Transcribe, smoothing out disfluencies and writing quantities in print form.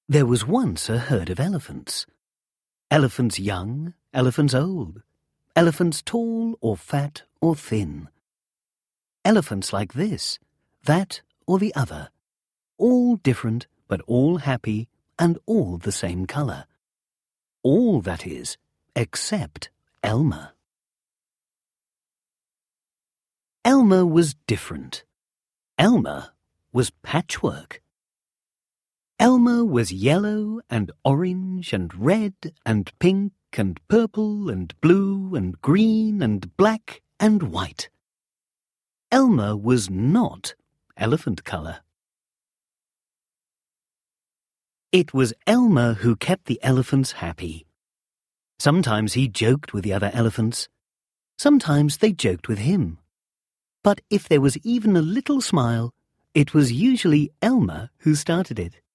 There was once a herd of elephants. Elephants young, elephants old, elephants tall or fat or thin. Elephants like this, that or the other, all different but all happy and all the same colour. All, that is, except Elmer. Elmer was different. Elmer was patchwork. Elmer was yellow and orange and red and pink and purple and blue and green and black and white. Elmer was not elephant colour. It was Elmer who kept the elephants happy. Sometimes he joked with the other elephants. Sometimes they joked with him. But if there was even a little smile, it was usually Elmer who started it.